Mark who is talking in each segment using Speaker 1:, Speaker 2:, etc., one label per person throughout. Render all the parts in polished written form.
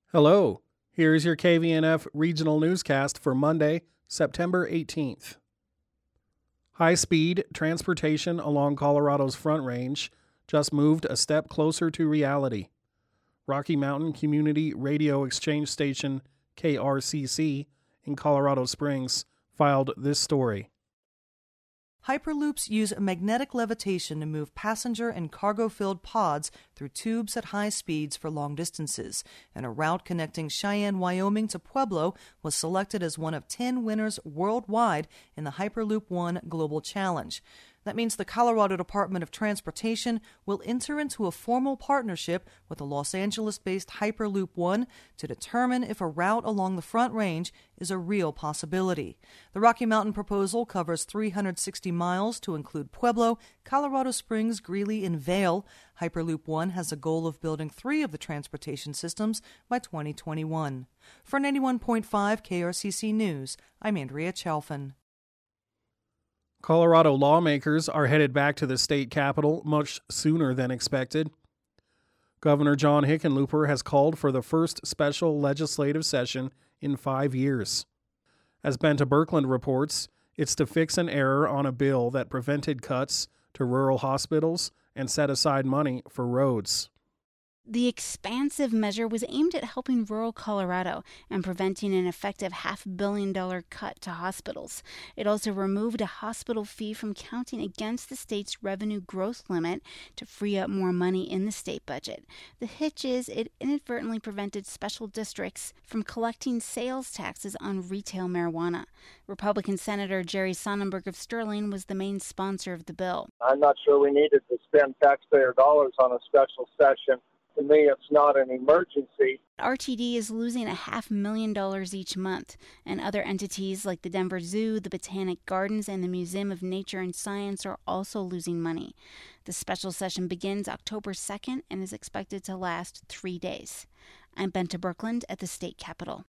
Speaker 1: Hello, here's your KVNF regional newscast for Monday, September 18th. High-speed transportation along Colorado's Front Range just moved a step closer to reality. Rocky Mountain Community Radio Exchange Station, KRCC, in Colorado Springs, filed this story.
Speaker 2: Hyperloops use magnetic levitation to move passenger and cargo-filled pods through tubes at high speeds for long distances, and a route connecting Cheyenne, Wyoming to Pueblo was selected as one of 10 winners worldwide in the Hyperloop One Global Challenge. That means the Colorado Department of Transportation will enter into a formal partnership with the Los Angeles-based Hyperloop One to determine if a route along the Front Range is a real possibility. The Rocky Mountain proposal covers 360 miles to include Pueblo, Colorado Springs, Greeley, and Vail. Hyperloop One has a goal of building 3 of the transportation systems by 2021. For 91.5 KRCC News, I'm Andrea Chalfin.
Speaker 1: Colorado lawmakers are headed back to the state capitol much sooner than expected. Governor John Hickenlooper has called for the first special legislative session in 5 years. As Benta Birkeland reports, it's to fix an error on a bill that prevented cuts to rural hospitals and set aside money for roads.
Speaker 3: The expansive measure was aimed at helping rural Colorado and preventing an effective $500 million cut to hospitals. It also removed a hospital fee from counting against the state's revenue growth limit to free up more money in the state budget. The hitch is it inadvertently prevented special districts from collecting sales taxes on retail marijuana. Republican Senator Jerry Sonnenberg of Sterling was the main sponsor of the bill.
Speaker 4: I'm not sure we needed to spend taxpayer dollars on a special session. To me, it's not an emergency.
Speaker 3: RTD is losing $500,000 each month, and other entities like the Denver Zoo, the Botanic Gardens, and the Museum of Nature and Science are also losing money. The special session begins October 2nd and is expected to last 3 days. I'm Benta Birkeland at the state capitol.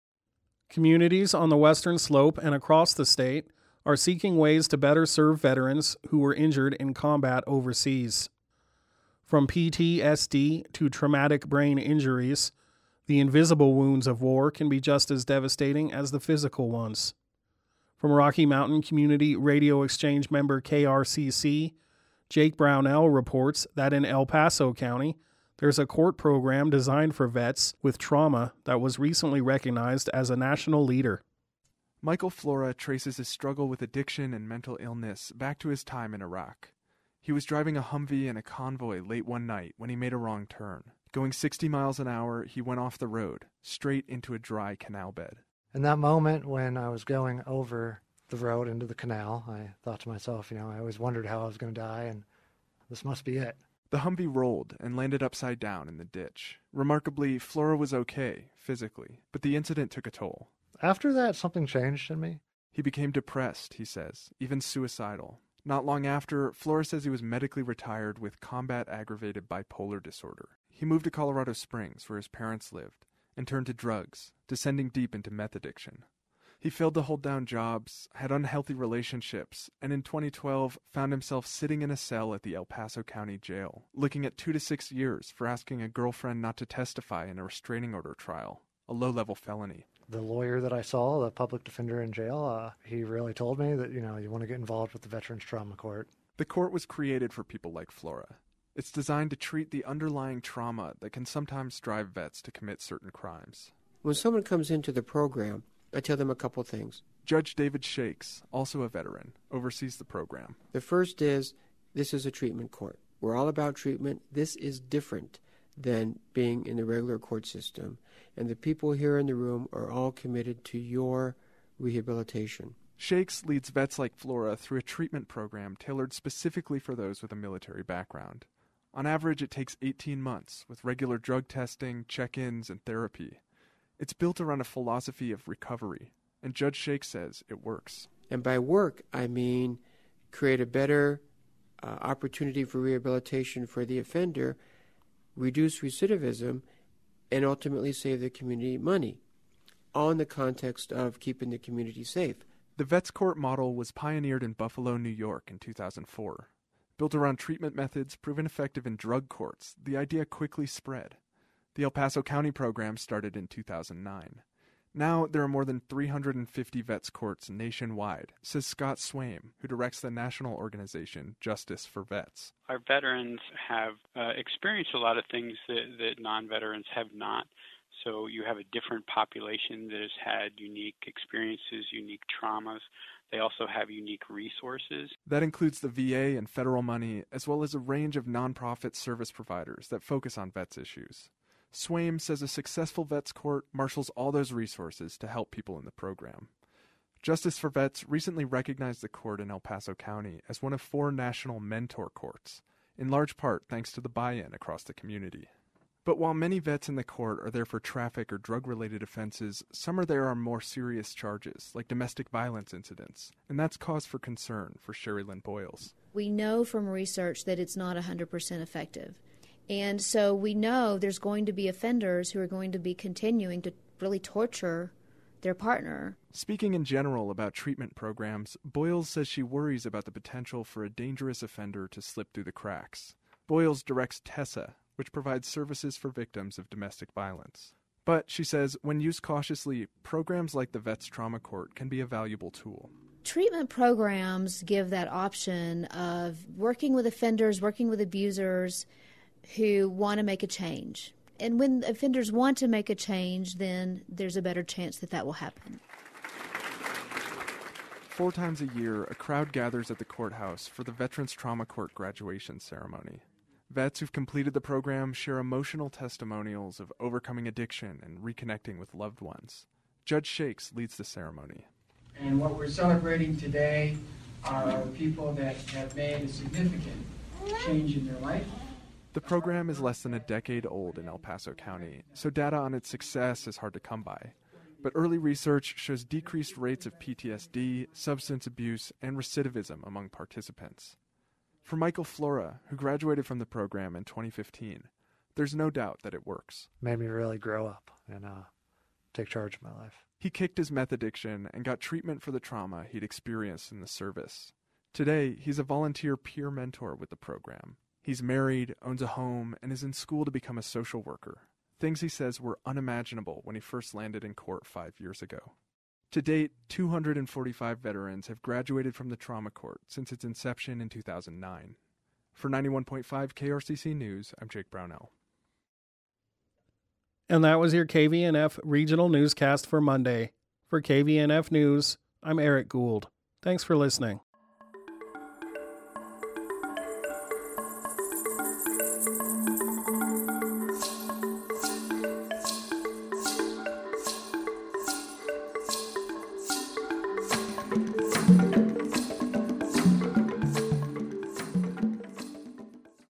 Speaker 1: Communities on the western slope and across the state are seeking ways to better serve veterans who were injured in combat overseas. From PTSD to traumatic brain injuries, the invisible wounds of war can be just as devastating as the physical ones. From Rocky Mountain Community Radio Exchange member KRCC, Jake Brownell reports that in El Paso County, there's a court program designed for vets with trauma that was recently recognized as a national leader.
Speaker 5: Michael Flora traces his struggle with addiction and mental illness back to his time in Iraq. He was driving a Humvee in a convoy late one night when he made a wrong turn. Going 60 miles an hour, he went off the road, straight into a dry canal bed.
Speaker 6: In that moment when I was going over the road into the canal, I thought to myself, I always wondered how I was going to die, and this must be it.
Speaker 5: The Humvee rolled and landed upside down in the ditch. Remarkably, Flora was okay, physically, but the incident took a toll.
Speaker 6: After that, something changed in me.
Speaker 5: He became depressed, he says, even suicidal. Not long after, Flora says he was medically retired with combat-aggravated bipolar disorder. He moved to Colorado Springs, where his parents lived, and turned to drugs, descending deep into meth addiction. He failed to hold down jobs, had unhealthy relationships, and in 2012 found himself sitting in a cell at the El Paso County Jail, looking at 2 to 6 years for asking a girlfriend not to testify in a restraining order trial, a low-level felony.
Speaker 6: The lawyer that I saw, the public defender in jail, he really told me that, you want to get involved with the Veterans Trauma Court.
Speaker 5: The court was created for people like Flora. It's designed to treat the underlying trauma that can sometimes drive vets to commit certain crimes.
Speaker 7: When someone comes into the program, I tell them a couple things.
Speaker 5: Judge David Shakes, also a veteran, oversees the program.
Speaker 7: The first is, this is a treatment court. We're all about treatment. This is different than being in the regular court system. And the people here in the room are all committed to your rehabilitation.
Speaker 5: Shakes leads vets like Flora through a treatment program tailored specifically for those with a military background. On average, it takes 18 months, with regular drug testing, check-ins, and therapy. It's built around a philosophy of recovery, and Judge Shakes says it works.
Speaker 7: And by work, I mean create a better opportunity for rehabilitation for the offender, reduce recidivism, and ultimately save the community money, all in the context of keeping the community safe.
Speaker 5: The Vets Court model was pioneered in Buffalo, New York in 2004. Built around treatment methods proven effective in drug courts, the idea quickly spread. The El Paso County program started in 2009. Now there are more than 350 vets courts nationwide, says Scott Swaim, who directs the national organization Justice for Vets.
Speaker 8: Our veterans have experienced a lot of things that non-veterans have not. So you have a different population that has had unique experiences, unique traumas. They also have unique resources.
Speaker 5: That includes the VA and federal money, as well as a range of nonprofit service providers that focus on vets issues. Swaim says a successful vets court marshals all those resources to help people in the program. Justice for Vets recently recognized the court in El Paso County as one of 4 national mentor courts, in large part thanks to the buy-in across the community. But while many vets in the court are there for traffic or drug-related offenses, some are there on more serious charges, like domestic violence incidents, and that's cause for concern for Sherry Lynn Boyles.
Speaker 9: We know from research that it's not 100% effective. And so we know there's going to be offenders who are going to be continuing to really torture their partner.
Speaker 5: Speaking in general about treatment programs, Boyles says she worries about the potential for a dangerous offender to slip through the cracks. Boyles directs TESSA, which provides services for victims of domestic violence. But, she says, when used cautiously, programs like the Vets Trauma Court can be a valuable tool.
Speaker 9: Treatment programs give that option of working with offenders, working with abusers who want to make a change. And when offenders want to make a change, then there's a better chance that will happen.
Speaker 5: 4 times a year, a crowd gathers at the courthouse for the Veterans Trauma Court graduation ceremony. Vets who've completed the program share emotional testimonials of overcoming addiction and reconnecting with loved ones. Judge Shakes leads the ceremony.
Speaker 10: And what we're celebrating today are people that have made a significant change in their life.
Speaker 5: The program is less than a decade old in El Paso County, so data on its success is hard to come by. But early research shows decreased rates of PTSD, substance abuse, and recidivism among participants. For Michael Flora, who graduated from the program in 2015, there's no doubt that it works.
Speaker 6: Made me really grow up and take charge of my life.
Speaker 5: He kicked his meth addiction and got treatment for the trauma he'd experienced in the service. Today, he's a volunteer peer mentor with the program. He's married, owns a home, and is in school to become a social worker. Things he says were unimaginable when he first landed in court 5 years ago. To date, 245 veterans have graduated from the Trauma Court since its inception in 2009. For 91.5 KRCC News, I'm Jake Brownell.
Speaker 1: And that was your KVNF Regional Newscast for Monday. For KVNF News, I'm Eric Gould. Thanks for listening.